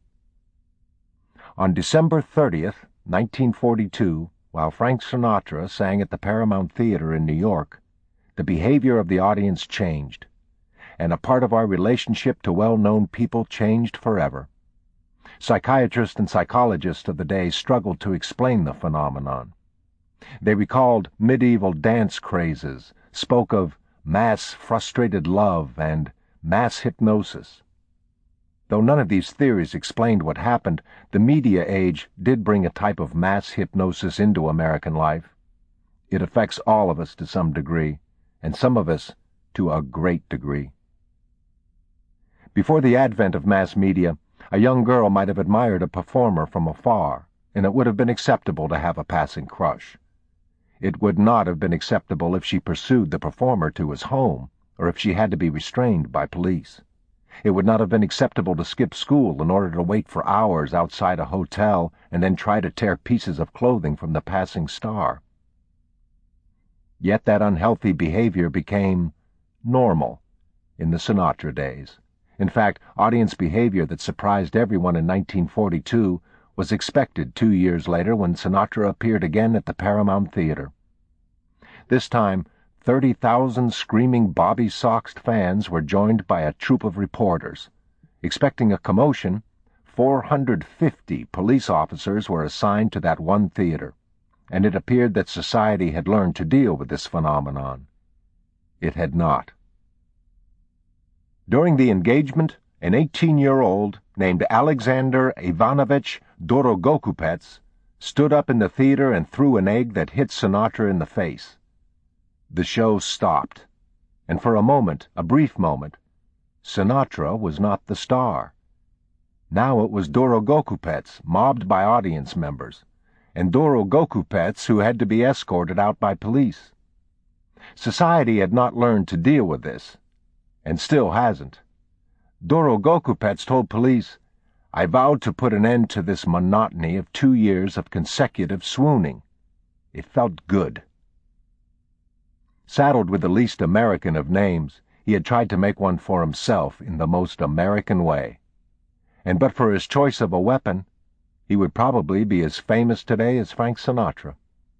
S1: On December 30th, 1942, while Frank Sinatra sang at the Paramount Theater in New York, the behavior of the audience changed, and a part of our relationship to well-known people changed forever. Psychiatrists and psychologists of the day struggled to explain the phenomenon. They recalled medieval dance crazes, spoke of mass frustrated love and mass hypnosis. Though none of these theories explained what happened, the media age did bring a type of mass hypnosis into American life. It affects all of us to some degree, and some of us to a great degree. Before the advent of mass media, a young girl might have admired a performer from afar, and it would have been acceptable to have a passing crush. It would not have been acceptable if she pursued the performer to his home, or if she had to be restrained by police. It would not have been acceptable to skip school in order to wait for hours outside a hotel and then try to tear pieces of clothing from the passing star. Yet that unhealthy behavior became normal in the Sinatra days. In fact, audience behavior that surprised everyone in 1942 was expected 2 years later when Sinatra appeared again at the Paramount Theater. This time, 30,000 screaming bobby-soxed fans were joined by a troop of reporters. Expecting a commotion, 450 police officers were assigned to that one theater, and it appeared that society had learned to deal with this phenomenon. It had not. During the engagement, an 18-year-old named Alexander Ivanovich Dorogokupets stood up in the theater and threw an egg that hit Sinatra in the face. The show stopped, and for a moment, a brief moment, Sinatra was not the star. Now it was Dorogokupets, mobbed by audience members, and Dorogokupets who had to be escorted out by police. Society had not learned to deal with this, and still hasn't. Dorogokupets told police, "I vowed to put an end to this monotony of 2 years of consecutive swooning. It felt good." Saddled with the least American of names, he had tried to make one for himself in the most American way. And but for his choice of a weapon, he would probably be as famous today as Frank Sinatra.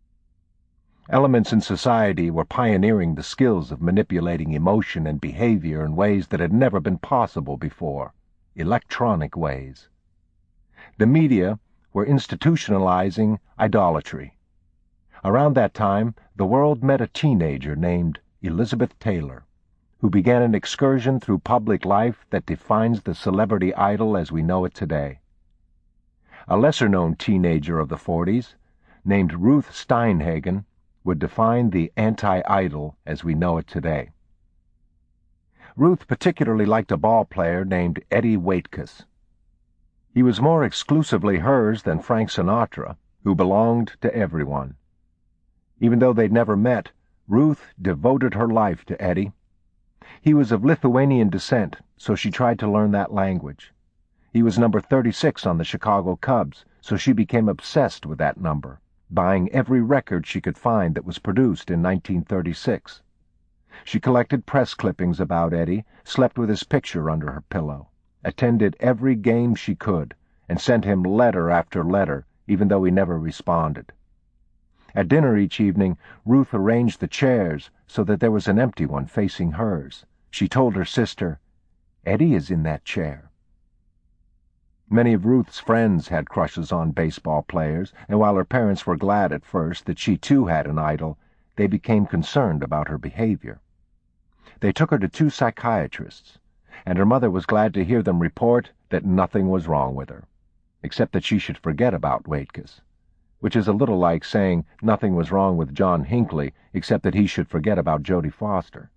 S1: Elements in society were pioneering the skills of manipulating emotion and behavior in ways that had never been possible before, electronic ways. The media, were institutionalizing idolatry. Around that time, the world met a teenager named Elizabeth Taylor, who began an excursion through public life that defines the celebrity idol as we know it today. A lesser-known teenager of the 40s, named Ruth Steinhagen, would define the anti-idol as we know it today. Ruth particularly liked a ball player named Eddie Waitkus. He was more exclusively hers than Frank Sinatra, who belonged to everyone. Even though they'd never met, Ruth devoted her life to Eddie. He was of Lithuanian descent, so she tried to learn that language. He was number 36 on the Chicago Cubs, so she became obsessed with that number, buying every record she could find that was produced in 1936. She collected press clippings about Eddie, slept with his picture under her pillow, attended every game she could, and sent him letter after letter, even though he never responded. At dinner each evening, Ruth arranged the chairs so that there was an empty one facing hers. She told her sister, "Eddie is in that chair." Many of Ruth's friends had crushes on baseball players, and while her parents were glad at first that she too had an idol, they became concerned about her behavior. They took her to 2 psychiatrists, and her mother was glad to hear them report that nothing was wrong with her, except that she should forget about Waitkus, which is a little like saying nothing was wrong with John Hinckley except that he should forget about Jodie Foster.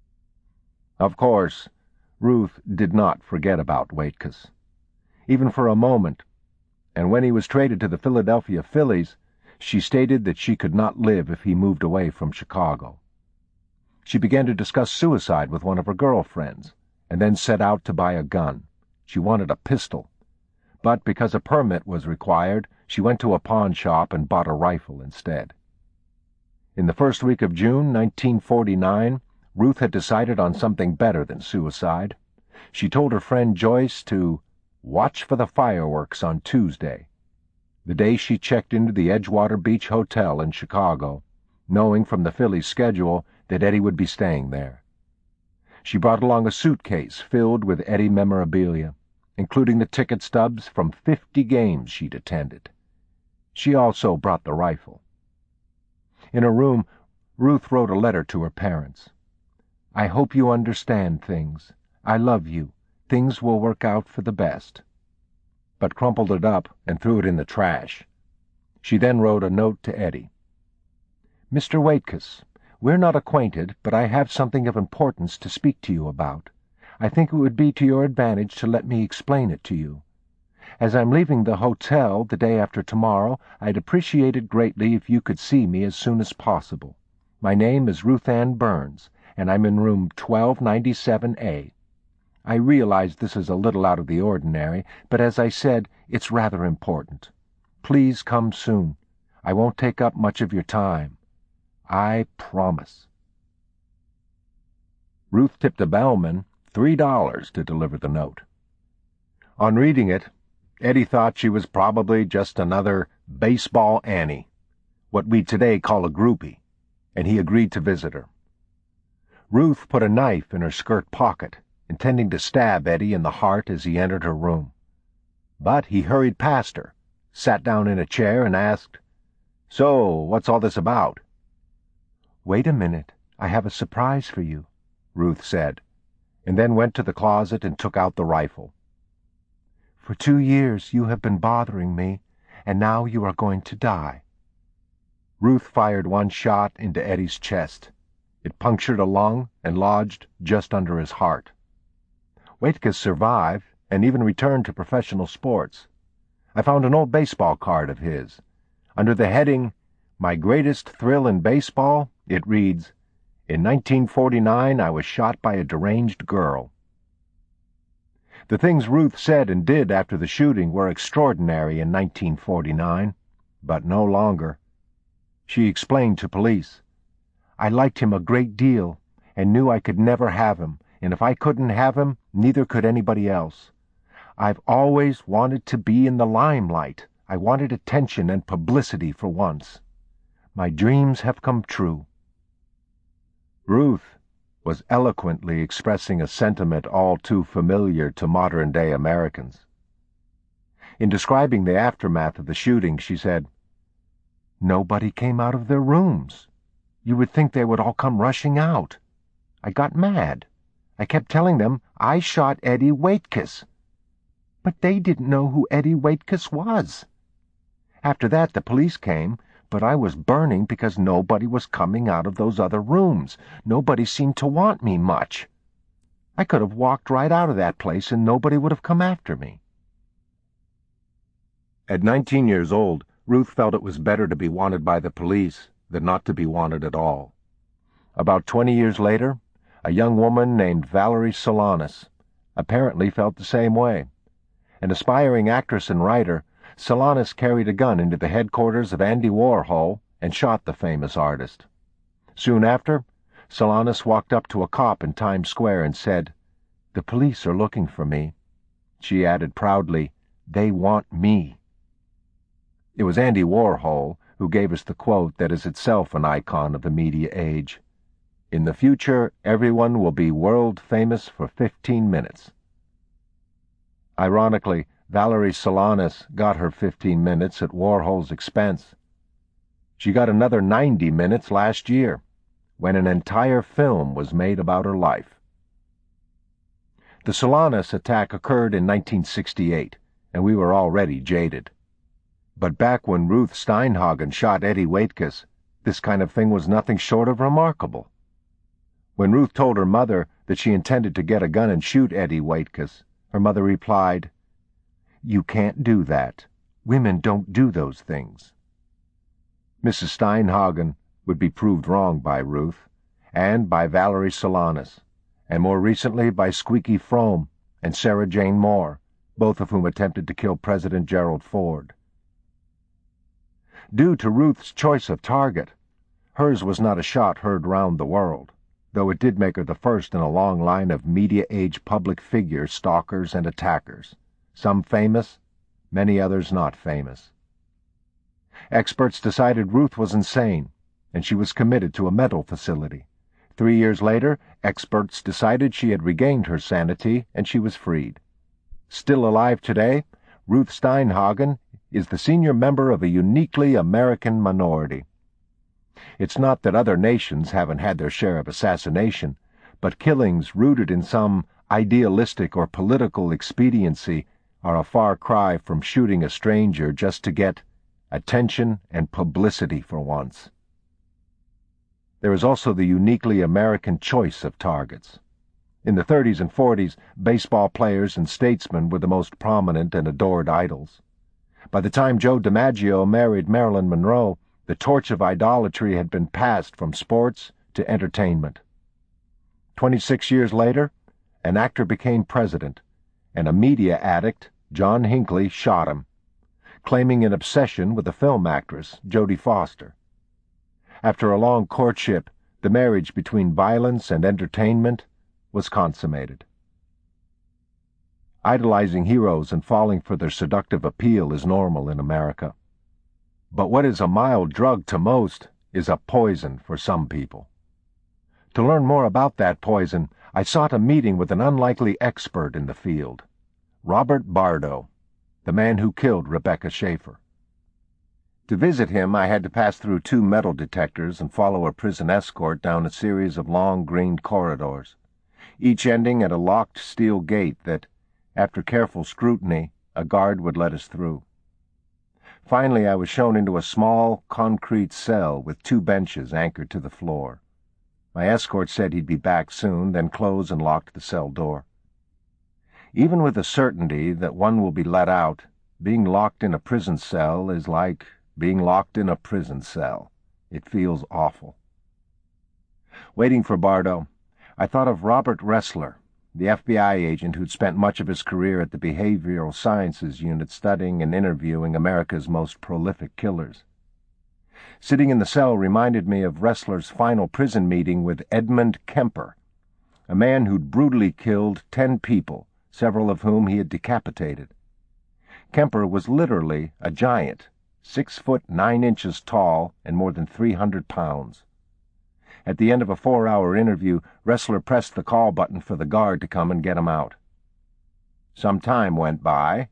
S1: Of course, Ruth did not forget about Waitkus, even for a moment, and when he was traded to the Philadelphia Phillies, she stated that she could not live if he moved away from Chicago. She began to discuss suicide with one of her girlfriends, and then set out to buy a gun. She wanted a pistol, but because a permit was required, she went to a pawn shop and bought a rifle instead. In the first week of June 1949, Ruth had decided on something better than suicide. She told her friend Joyce to watch for the fireworks on Tuesday, the day she checked into the Edgewater Beach Hotel in Chicago, knowing from the Phillies' schedule that Eddie would be staying there. She brought along a suitcase filled with Eddie memorabilia, including the ticket stubs from 50 games she'd attended. She also brought the rifle. In her room, Ruth wrote a letter to her parents. "I hope you understand things. I love you. Things will work out for the best," but crumpled it up and threw it in the trash. She then wrote a note to Eddie. "Mr. Waitkus, we're not acquainted, but I have something of importance to speak to you about. I think it would be to your advantage to let me explain it to you. As I'm leaving the hotel the day after tomorrow, I'd appreciate it greatly if you could see me as soon as possible. My name is Ruth Ann Burns, and I'm in room 1297A. I realize this is a little out of the ordinary, but as I said, it's rather important. Please come soon. I won't take up much of your time. I promise." Ruth tipped a bellman $3 to deliver the note. On reading it, Eddie thought she was probably just another baseball Annie, what we today call a groupie, and he agreed to visit her. Ruth put a knife in her skirt pocket, intending to stab Eddie in the heart as he entered her room. But he hurried past her, sat down in a chair, and asked, "So, what's all this about?" "Wait a minute, I have a surprise for you," Ruth said, and then went to the closet and took out the rifle. "For 2 years you have been bothering me, and now you are going to die." Ruth fired one shot into Eddie's chest. It punctured a lung and lodged just under his heart. Waitkus survived and even returned to professional sports. I found an old baseball card of his. Under the heading, "My Greatest Thrill in Baseball," it reads, "In 1949 I was shot by a deranged girl." The things Ruth said and did after the shooting were extraordinary in 1949, but no longer. She explained to police, "I liked him a great deal and knew I could never have him, and if I couldn't have him, neither could anybody else. I've always wanted to be in the limelight. I wanted attention and publicity for once. My dreams have come true." Ruth was eloquently expressing a sentiment all too familiar to modern-day Americans. In describing the aftermath of the shooting, she said, "Nobody came out of their rooms. You would think they would all come rushing out. I got mad. I kept telling them I shot Eddie Waitkus. But they didn't know who Eddie Waitkus was. After that, the police came, but I was burning because nobody was coming out of those other rooms. Nobody seemed to want me much. I could have walked right out of that place and nobody would have come after me." At 19 years old, Ruth felt it was better to be wanted by the police than not to be wanted at all. About 20 years later, a young woman named Valerie Solanas apparently felt the same way. An aspiring actress and writer, Solanas carried a gun into the headquarters of Andy Warhol and shot the famous artist. Soon after, Solanas walked up to a cop in Times Square and said, "The police are looking for me." She added proudly, "They want me." It was Andy Warhol who gave us the quote that is itself an icon of the media age. "In the future, everyone will be world famous for 15 minutes. Ironically, Valerie Solanas got her 15 minutes at Warhol's expense. She got another 90 minutes last year, when an entire film was made about her life. The Solanas attack occurred in 1968, and we were already jaded. But back when Ruth Steinhagen shot Eddie Waitkus, this kind of thing was nothing short of remarkable. When Ruth told her mother that she intended to get a gun and shoot Eddie Waitkus, her mother replied, "You can't do that. Women don't do those things." Mrs. Steinhagen would be proved wrong by Ruth, and by Valerie Solanas, and more recently by Squeaky Fromme and Sarah Jane Moore, both of whom attempted to kill President Gerald Ford. Due to Ruth's choice of target, hers was not a shot heard round the world, though it did make her the first in a long line of media-age public figure stalkers and attackers, some famous, many others not famous. Experts decided Ruth was insane, and she was committed to a mental facility. 3 years later, experts decided she had regained her sanity and she was freed. Still alive today, Ruth Steinhagen is the senior member of a uniquely American minority. It's not that other nations haven't had their share of assassination, but killings rooted in some idealistic or political expediency are a far cry from shooting a stranger just to get attention and publicity for once. There is also the uniquely American choice of targets. In the 30s and 40s, baseball players and statesmen were the most prominent and adored idols. By the time Joe DiMaggio married Marilyn Monroe, the torch of idolatry had been passed from sports to entertainment. 26 years later, an actor became president, and a media addict, John Hinckley, shot him, claiming an obsession with a film actress, Jodie Foster. After a long courtship, the marriage between violence and entertainment was consummated. Idolizing heroes and falling for their seductive appeal is normal in America. But what is a mild drug to most is a poison for some people. To learn more about that poison, I sought a meeting with an unlikely expert in the field, Robert Bardo, the man who killed Rebecca Schaefer. To visit him, I had to pass through 2 metal detectors and follow a prison escort down a series of long green corridors, each ending at a locked steel gate that, after careful scrutiny, a guard would let us through. Finally, I was shown into a small concrete cell with 2 benches anchored to the floor. My escort said he'd be back soon, then closed and locked the cell door. Even with the certainty that one will be let out, being locked in a prison cell is like being locked in a prison cell. It feels awful. Waiting for Bardo, I thought of Robert Ressler, the FBI agent who'd spent much of his career at the Behavioral Sciences Unit studying and interviewing America's most prolific killers. Sitting in the cell reminded me of Ressler's final prison meeting with Edmund Kemper, a man who'd brutally killed 10 people, several of whom he had decapitated. Kemper was literally a giant, 6 foot 9 inches tall and more than 300 pounds. At the end of a 4-hour interview, Ressler pressed the call button for the guard to come and get him out. Some time went by,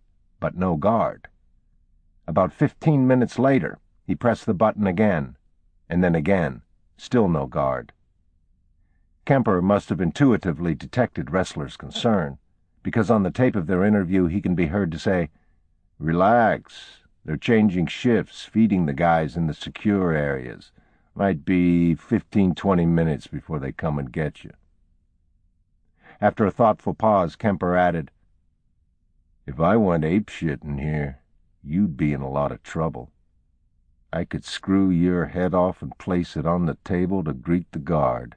S1: but no guard. About 15 minutes later, he pressed the button again, and then again, still no guard. Kemper must have intuitively detected Ressler's concern, because on the tape of their interview he can be heard to say, "Relax. They're changing shifts, feeding the guys in the secure areas. Might be 15-20 minutes before they come and get you." After a thoughtful pause, Kemper added, "If I went apeshit in here, you'd be in a lot of trouble. I could screw your head off and place it on the table to greet the guard."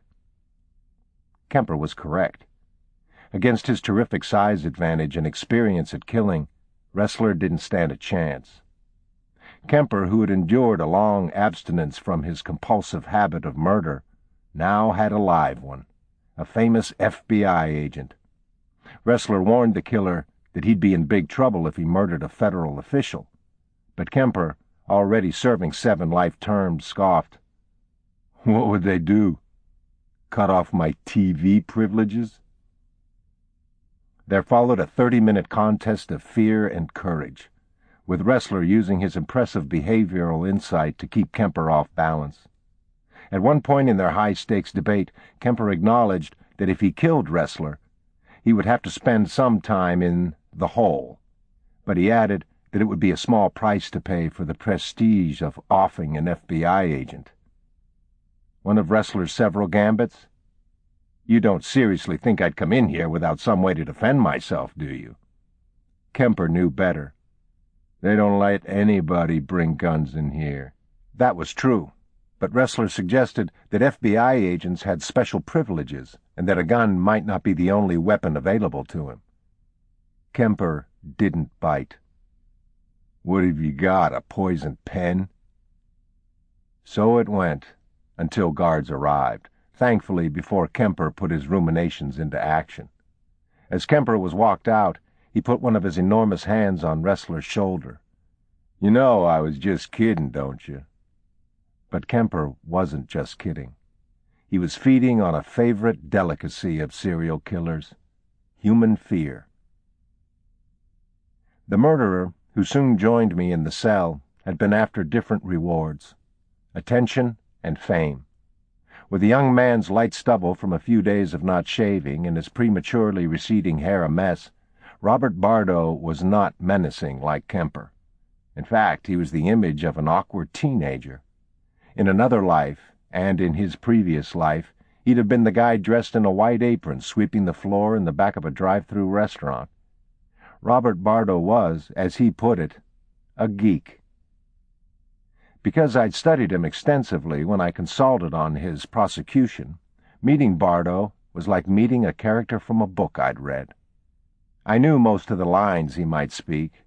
S1: Kemper was correct. Against his terrific size advantage and experience at killing, Ressler didn't stand a chance. Kemper, who had endured a long abstinence from his compulsive habit of murder, now had a live one, a famous FBI agent. Ressler warned the killer that he'd be in big trouble if he murdered a federal official, but Kemper, already serving 7 life terms, scoffed. "What would they do? Cut off my TV privileges?" There followed a 30-minute contest of fear and courage, with Ressler using his impressive behavioral insight to keep Kemper off balance. At one point in their high-stakes debate, Kemper acknowledged that if he killed Ressler, he would have to spend some time in the hole, but he added that it would be a small price to pay for the prestige of offing an FBI agent. One of Ressler's several gambits? "You don't seriously think I'd come in here without some way to defend myself, do you?" Kemper knew better. "They don't let anybody bring guns in here." That was true, but Ressler suggested that FBI agents had special privileges and that a gun might not be the only weapon available to him. Kemper didn't bite. "What have you got, a poison pen?" So it went, until guards arrived, thankfully before Kemper put his ruminations into action. As Kemper was walked out, he put one of his enormous hands on Ressler's shoulder. "You know I was just kidding, don't you?" But Kemper wasn't just kidding. He was feeding on a favorite delicacy of serial killers: human fear. The murderer, who soon joined me in the cell, had been after different rewards: attention and fame. With the young man's light stubble from a few days of not shaving and his prematurely receding hair a mess, Robert Bardo was not menacing like Kemper. In fact, he was the image of an awkward teenager. In another life, and in his previous life, he'd have been the guy dressed in a white apron sweeping the floor in the back of a drive-through restaurant. Robert Bardo was, as he put it, a geek. Because I'd studied him extensively when I consulted on his prosecution, meeting Bardo was like meeting a character from a book I'd read. I knew most of the lines he might speak,